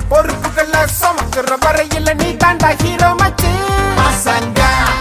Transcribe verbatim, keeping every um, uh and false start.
பொறுப்புகளை சுமக்கிற வரையில நீ தாண்டா ஹீரோ மச்சி பசங்க